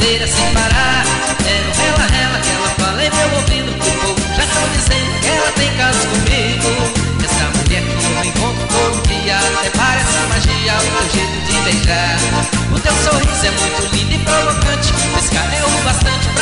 brincadeira sem parar. Era um rela-rela que ela fala em meu ouvido. O povo já estão dizendo que ela tem caso comigo. Essa mulher que eu encontro todo dia, até parece magia o teu jeito de beijar. O teu sorriso é muito lindo e provocante, pescar é o bastante